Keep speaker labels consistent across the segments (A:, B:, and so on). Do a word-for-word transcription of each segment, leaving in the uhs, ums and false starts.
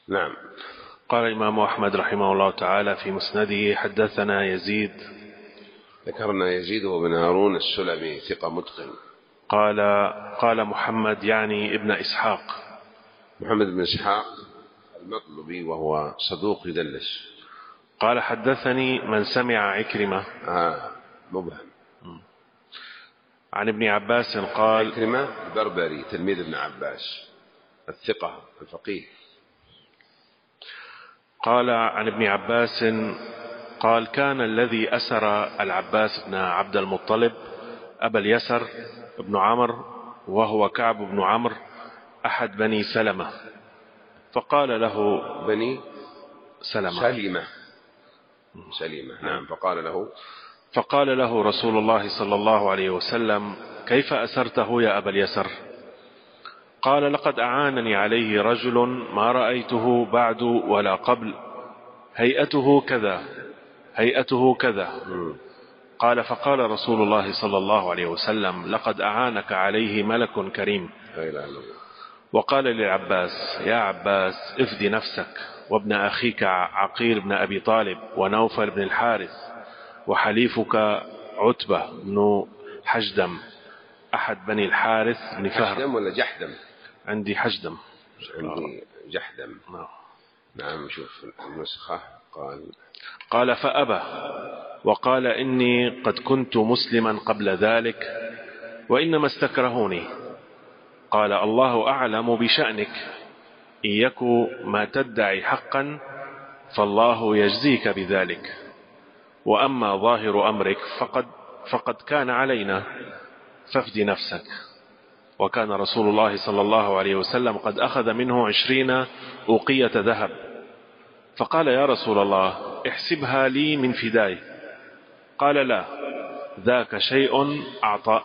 A: نعم.
B: قال الإمام أحمد رحمه الله تعالى في مسنده: حدثنا يزيد.
A: ذكرنا يزيد بن هارون السلمي ثقة متقن.
B: قال قال محمد يعني ابن إسحاق،
A: محمد بن إسحاق المطلبي وهو صدوق يدلس.
B: قال حدثني من سمع عكرمة
A: آه مبهم.
B: عن ابن عباس قال.
A: عكرمة البربري تلميذ ابن عباس الثقة الفقيه.
B: قال عن ابن عباس قال: كان الذي أسر العباس بن عبد المطلب أبا اليسر ابن عمرو وهو كعب بن عمرو أحد بني سلمة، فقال له
A: بني
B: سلمة
A: سليمة سليمة نعم. فقال له
B: فقال له رسول الله صلى الله عليه وسلم: كيف أسرته يا أبا اليسر؟ قال: لقد أعانني عليه رجل ما رأيته بعد ولا قبل، هيئته كذا هيئته كذا. قال: فقال رسول الله صلى الله عليه وسلم: لقد أعانك عليه ملك كريم. وقال للعباس: يا عباس، افدي نفسك وابن أخيك عقيل بن أبي طالب ونوفل بن الحارث وحليفك عتبة بن حجدم أحد بني الحارث بن فهر.
A: حجدم ولا جحدم؟
B: عندي حجدم.
A: عندي جحدم. نعم. شوف النسخة. قال
B: قال فأبى وقال: إني قد كنت مسلما قبل ذلك وإنما استكرهوني. قال: الله أعلم بشأنك، إن يكن ما تدعي حقا فالله يجزيك بذلك، وأما ظاهر أمرك فقد, فقد كان علينا، فافد نفسك. وكان رسول الله صلى الله عليه وسلم قد أخذ منه عشرين أوقية ذهب، فقال: يا رسول الله، احسبها لي من فداي. قال: لا، ذاك شيء أعطى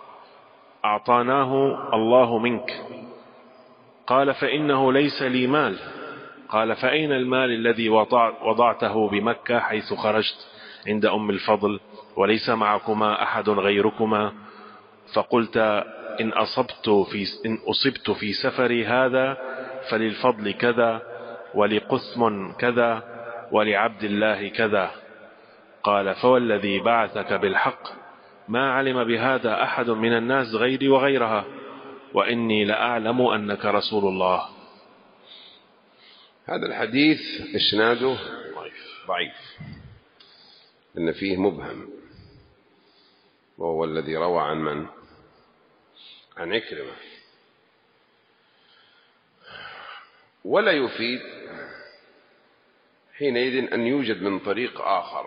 B: أعطاناه الله منك. قال: فإنه ليس لي مال. قال: فأين المال الذي وضعته بمكة حيث خرجت عند أم الفضل وليس معكما أحد غيركما؟ فقلت: إن أصبت في, إن أصبت في سفري هذا فللفضل كذا، ولقثم كذا، ولعبد الله كذا. قال: فوالذي بعثك بالحق ما علم بهذا أحد من الناس غيري وغيرها، وإني لأعلم أنك رسول الله.
A: هذا الحديث إسناده ضعيف إن فيه مبهم، وهو الذي روى عن من؟ عن عكرمة. ولا يفيد حينئذ أن يوجد من طريق آخر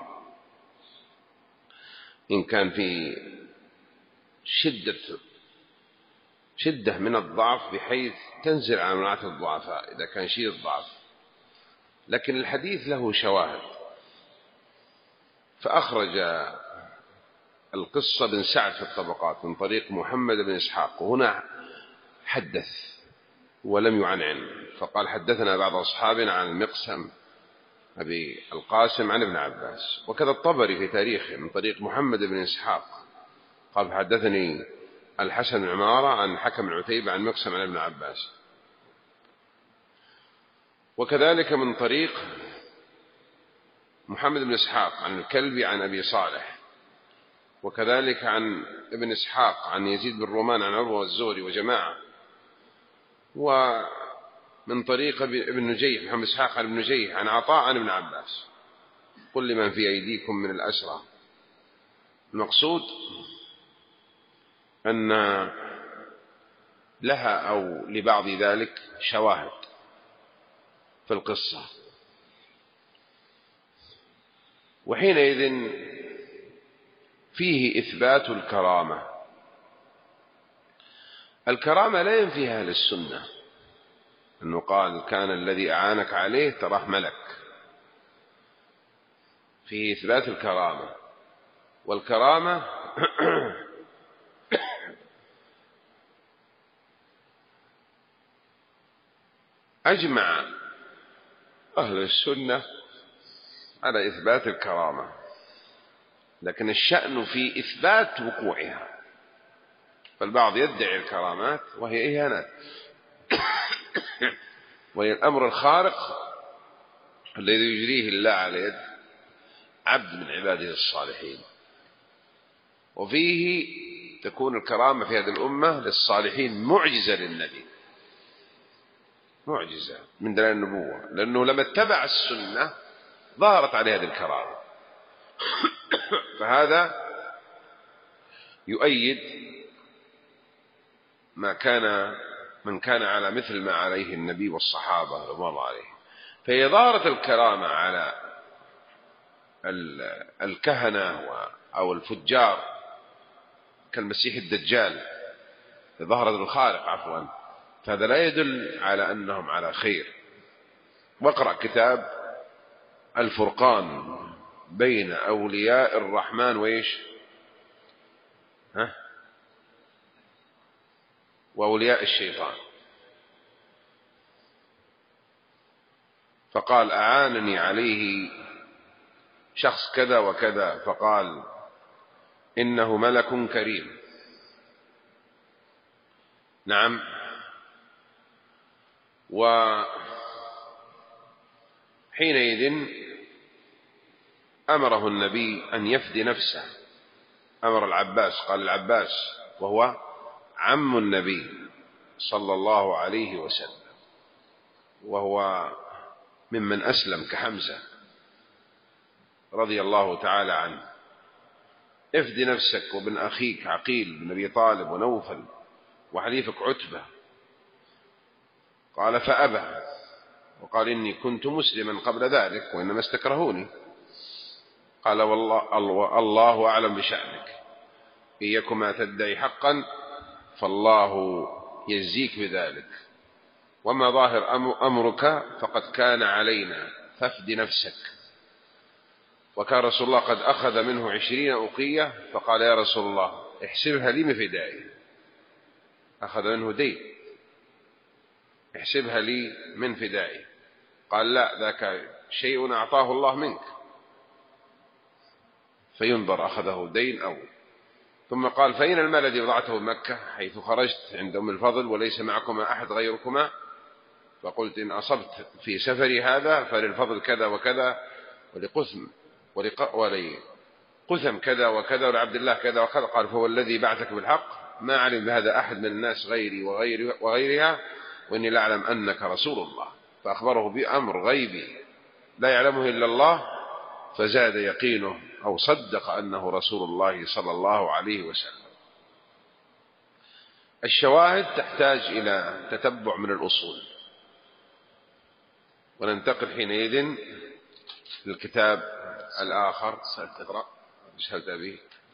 A: إن كان في شدة شدة من الضعف بحيث تنزل عن مناعة الضعفاء إذا كان شيء الضعف، لكن الحديث له شواهد. فأخرج القصة بن سعد في الطبقات من طريق محمد بن إسحاق، وهنا حدث ولم يعنعن، فقال: حدثنا بعض أصحابنا عن المقسم أبي القاسم عن ابن عباس. وكذا الطبري في تاريخه من طريق محمد بن إسحاق قال: حدثني الحسن بن عمارة عن حكم العتيبة عن مقسم عن ابن عباس. وكذلك من طريق محمد بن إسحاق عن الكلبي عن أبي صالح، وكذلك عن ابن إسحاق عن يزيد بن رومان عن عروة والزهري وجماعة. ومن طريق ابن نجيح محمد إسحاق عن ابن نجيح عن عطاء عن ابن عباس: قل لمن في أيديكم من الأسرى. المقصود أن لها أو لبعض ذلك شواهد في القصة، وحينئذ فيه إثبات الكرامة. الكرامة لا ينفيها أهل السنة، أنه قال: كان الذي أعانك عليه تراه ملك. فيه إثبات الكرامة. والكرامة أجمع أهل السنة على إثبات الكرامة، لكن الشأن في إثبات وقوعها. فالبعض يدعي الكرامات وهي إهانات، والأمر الخارق الذي يجريه الله على يد عبد من عباده الصالحين. وفيه تكون الكرامة في هذه الأمة للصالحين معجزة للنبي، معجزة من دلائل النبوة، لأنه لما اتبع السنة ظهرت عليه هذه الكرامة. فهذا يؤيد ما كان من كان على مثل ما عليه النبي والصحابة رضوان الله عليهم. فهي ظهرت الكرامة على الكهنة أو الفجار كالمسيح الدجال، ظهرت الخارق عفوا، فهذا لا يدل على أنهم على خير. واقرأ كتاب الفرقان بين أولياء الرحمن وإيش ها وأولياء الشيطان. فقال أعانني عليه شخص كذا وكذا، فقال إنه ملك كريم. نعم. وحينئذ أمره النبي أن يفدي نفسه، أمر العباس، قال العباس وهو عم النبي صلى الله عليه وسلم، وهو ممن أسلم كحمزة رضي الله تعالى عنه، افدي نفسك وابن أخيك عقيل بن أبي طالب ونوفل وحليفك عتبة. قال فأبى، وقال إني كنت مسلما قبل ذلك وإنما استكرهوني. قال والله الله أعلم بشأنك، إن يكما تدعي حقا فالله يجزيك بذلك، وما ظاهر أمرك فقد كان علينا، فافد نفسك. وكان رسول الله قد أخذ منه عشرين أوقية، فقال يا رسول الله احسبها لي من فدائي، أخذ منه دين، احسبها لي من فدائي. قال لا، ذاك شيء أعطاه الله منك، فينظر أخذه دين أو. ثم قال فإن المال الذي وضعته بمكة حيث خرجت عند أم الفضل وليس معكما أحد غيركما، فقلت إن أصبت في سفري هذا فللفضل كذا وكذا، ولقثم ولقثم كذا وكذا، ولعبد الله كذا وكذا. قال فهو الذي بعثك بالحق، ما علم بهذا أحد من الناس غيري وغير وغيرها، وإني لا أعلم أنك رسول الله. فأخبره بأمر غيبي لا يعلمه إلا الله، فزاد يقينه أو صدق أنه رسول الله صلى الله عليه وسلم. الشواهد تحتاج إلى تتبع من الأصول. وننتقل حينئذ للكتاب الآخر. سأتقرأ ايش هل تبيه